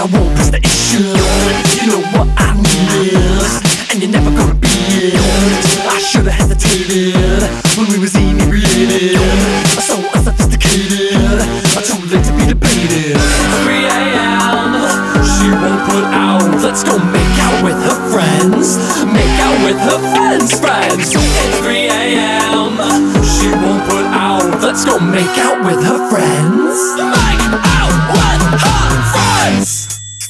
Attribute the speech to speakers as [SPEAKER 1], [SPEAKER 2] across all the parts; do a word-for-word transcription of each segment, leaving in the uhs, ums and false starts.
[SPEAKER 1] I won't press the issue. You know what I need is, and you're never gonna be it. I should've hesitated when we was inebriated, so unsophisticated, too late to be debated. three a m she won't put out. Let's go make out with her friends. Make out with her friends, friends. It's three a m she won't put out. Let's go make out with her friends. Make out with her friends.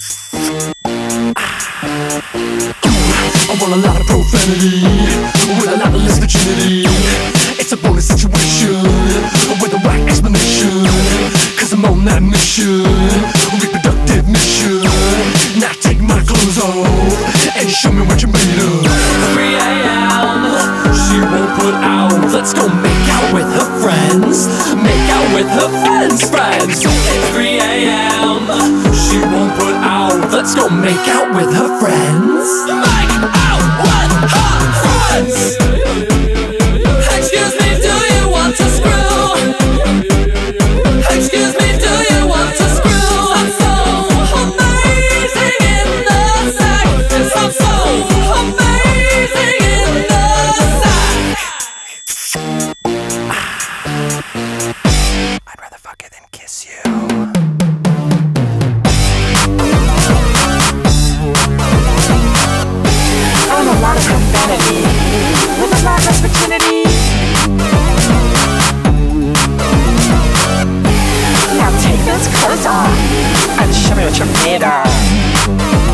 [SPEAKER 1] I want a lot of profanity with a lot of less virginity. It's a bonus situation with a whack explanation, cause I'm on that mission, reproductive mission. Now take my clothes off and show me what you're made of. three a m she won't put out. Let's go make out with her friends. Make out with her friends, friends. It's three a m she won't put out. Let's go make out with her friends. Make out with her friends. Excuse me, do you want to screw? Excuse me, do you want to screw? I'm so amazing in the sack. I'm so amazing in the sack. I'd rather fuck you than kiss you.
[SPEAKER 2] I'm a lot of profanity with a lot less virginity. Now take those clothes off and show me what you're made of.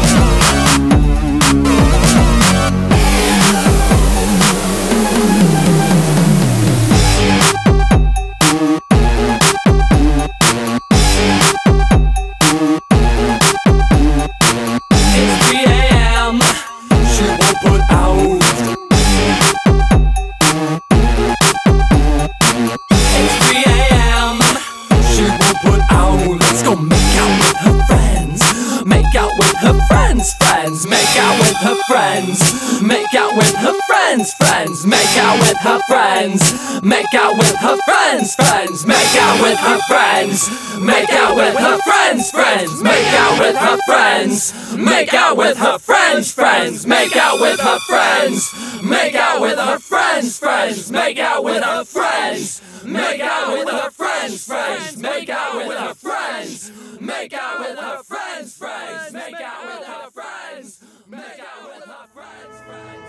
[SPEAKER 1] Make out with her friends, friends. Make out with her friends. Make out with her friends, friends. Make out with her friends. Make out with her friends, friends. Make out with her friends. Make out with her friends, friends. Make out with her friends. Make out with her friends, friends. Make out with her friends. Make out with her friends, friends. Make out with her friends. Make out with her friends, friends. Make out with her friends. Make out with her friends, friends. Make out with her friends. Make out with her friends, friends.